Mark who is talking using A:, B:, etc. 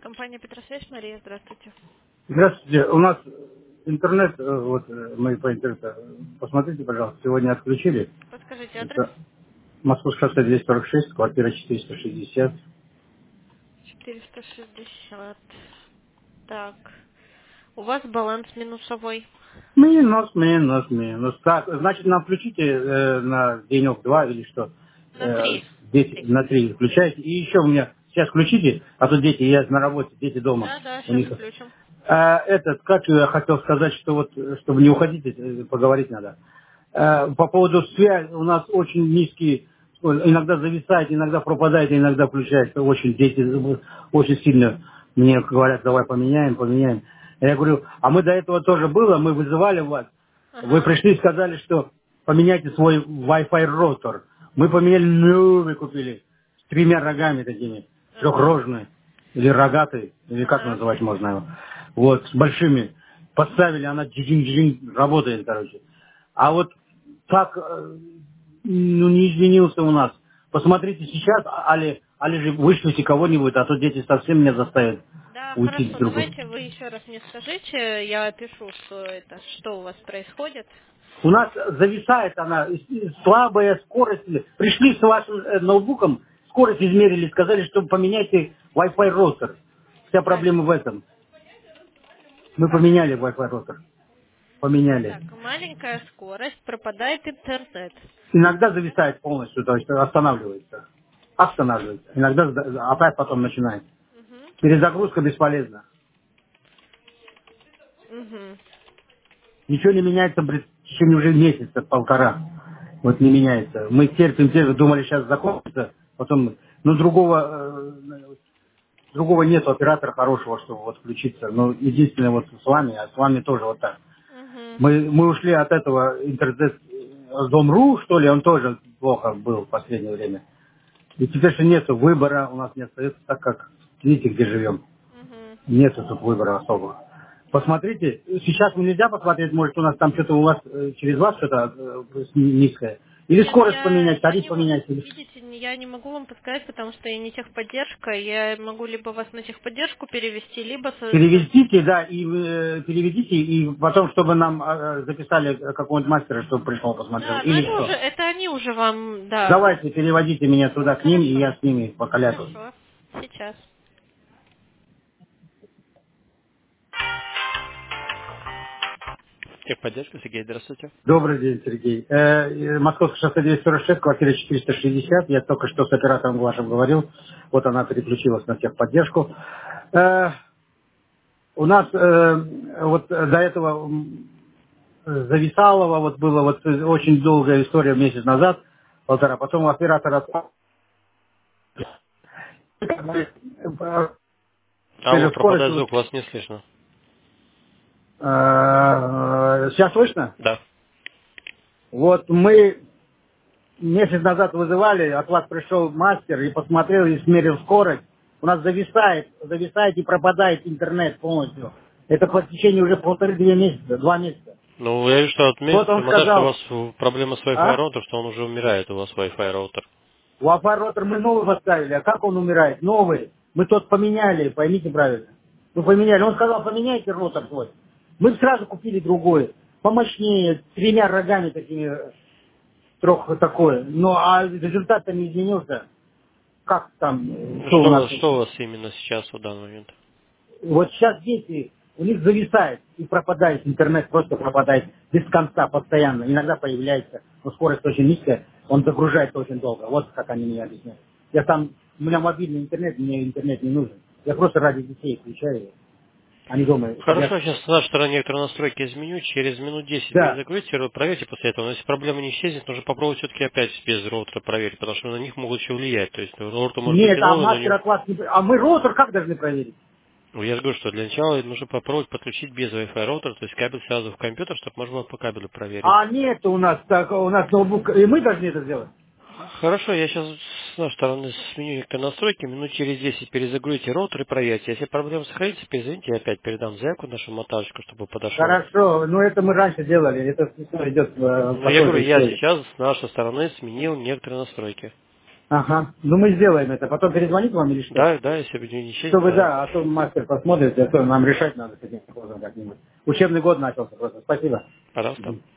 A: Компания Петросвязь, Мария, здравствуйте.
B: Здравствуйте. У нас интернет, мы по интернету, посмотрите, пожалуйста, сегодня отключили.
A: Подскажите адрес.
B: Это Московское шоссе 246, квартира 460.
A: 460. Так. У вас баланс минусовой.
B: Минус. Так, значит, нам включите на денек-два или что?
A: На 3. На
B: Дети
A: 3.
B: на 3 включайте. И еще у меня сейчас включите, а то дети, я на работе, дети дома.
A: Да,
B: У
A: сейчас
B: них
A: включим.
B: как я хотел сказать, что вот, чтобы не уходить, поговорить надо. По поводу связи у нас очень низкий, иногда зависает, иногда пропадает, иногда включается. Очень дети очень сильно мне говорят, давай поменяем. Я говорю, а мы до этого тоже было, мы вызывали вас. Вы
A: Ага.
B: пришли и сказали, что поменяйте свой Wi-Fi роутер. Мы поменяли новый, купили, с тремя рогами такими,
A: Ага.
B: трехрожные, или рогатые, или как
A: Ага.
B: называть можно его. Вот, с большими. Поставили, она джин работает, короче. А вот так, ну, не изменился у нас. Посмотрите сейчас, али же вышлите кого-нибудь, а то дети совсем меня заставят
A: Да,
B: уйти в
A: хорошо.
B: другую.
A: Давайте вы еще раз мне скажите, я опишу, что у вас происходит.
B: У нас зависает она, слабая скорость. Пришли с вашим ноутбуком, скорость измерили, сказали, что поменяйте Wi-Fi роутер. Вся
A: Так,
B: проблема в этом. Мы
A: так,
B: поменяли Wi-Fi роутер. Поменяли.
A: так. Маленькая скорость, пропадает интернет.
B: Иногда зависает полностью, то есть останавливается. Останавливается. Иногда опять потом начинает.
A: Угу.
B: Перезагрузка бесполезна.
A: Угу.
B: Ничего не меняется в течение уже месяца, полтора. Вот не меняется. Мы терпим, думали, сейчас закончится, потом, ну, другого нет оператора хорошего, чтобы вот включиться. Ну, единственное, вот с вами, а с вами тоже вот так.
A: Угу.
B: Мы ушли от этого интернет Дом.ру, что ли, он тоже плохо был в последнее время. И теперь же нет выбора, у нас не остается, так как, видите, где живем.
A: Угу.
B: Нету тут выбора особого. Посмотрите, сейчас нельзя посмотреть, может у нас там что-то у вас, через вас что-то низкое. Или
A: Нет,
B: скорость поменять,
A: я
B: тариф
A: не могу,
B: поменять.
A: видите, я не могу вам подсказать, потому что я не техподдержка. Я могу либо вас на техподдержку перевести, либо
B: Переведите, да, и переведите, и потом, чтобы нам записали какого-нибудь мастера, чтобы пришел, посмотрел.
A: Да, но
B: Или
A: это
B: что?
A: уже, это они уже вам, да.
B: Давайте, переводите меня туда к ним, и
A: Хорошо,
B: я с ними покалякаю.
A: хорошо. Сейчас. Техподдержка, Сергей, здравствуйте.
B: Добрый день, Сергей. Московское шоссе 246, квартира 460. Я только что с оператором вашим говорил. Вот она переключилась на техподдержку. Э, У нас вот до этого зависалово, вот было вот очень долгая история месяц назад, полтора, потом оператор
A: Алло,
B: скорость.
A: пропадает звук, вас не слышно.
B: Сейчас слышно?
A: Да.
B: Вот мы месяц назад вызывали, от вас пришел мастер и посмотрел и смерил скорость. У нас зависает и пропадает интернет полностью. Это по течение уже полторы-две месяца, 2 месяца.
A: Ну, я вижу, что от
B: Вот
A: месяца
B: он
A: назад, что у
B: сказал,
A: вас проблема с Wi-Fi
B: а?
A: роутер, что он уже умирает, у вас Wi-Fi роутер.
B: Wi-Fi роутер мы новый поставили, а как он умирает? Новый. Мы тот поменяли, поймите правильно. Мы поменяли. Он сказал, поменяйте роутер свой. Мы сразу купили другой, помощнее, с тремя рогами такими, трех такое. Ну, а результат-то не изменился. Как там,
A: Ну,
B: что у нас?
A: что у вас именно сейчас в данный момент?
B: Вот сейчас дети, у них зависает и пропадает, интернет просто пропадает без конца, постоянно. Иногда появляется, но скорость очень низкая, он загружается очень долго. Вот как они мне объясняют. Я там, у меня мобильный интернет, мне интернет не нужен. Я просто ради детей включаю его. Они дома
A: Хорошо,
B: сидят.
A: сейчас с нашей стороны некоторые настройки изменю. Через минут 10
B: Да,
A: перезакройте сервер, проверьте после этого. Но если проблема не исчезнет, нужно попробовать все-таки опять без роутера проверить, потому что на них могут еще влиять. То есть роутер может быть
B: нет,
A: и
B: а
A: новый, но
B: мастер
A: не...
B: от вас не... А мы роутер как должны проверить?
A: Ну, я же говорю, что для начала нужно попробовать подключить без Wi-Fi роутера, то есть кабель сразу в компьютер, чтобы можно было по кабелю проверить.
B: А нет у нас так, у нас ноутбук, и мы должны это сделать.
A: Хорошо, я сейчас с нашей стороны сменю некоторые настройки, минут через 10 перезагрузите роутер и проверьте. Если проблема сохранится, перезвоните, я опять передам заявку нашему монтажнику, чтобы подошел.
B: Хорошо, ну это мы раньше делали, это все идет
A: Ну,
B: по
A: я
B: той
A: говорю,
B: же
A: я
B: истории.
A: сейчас с нашей стороны сменил некоторые настройки.
B: Ага. Ну мы сделаем это. Потом перезвонить вам или что?
A: Да, да, если бы не ничего.
B: Чтобы,
A: Да.
B: да, а то мастер посмотрит, а то нам решать надо с этим вопросом как-нибудь. Учебный год начался просто. Спасибо.
A: Пожалуйста.
B: Мгм.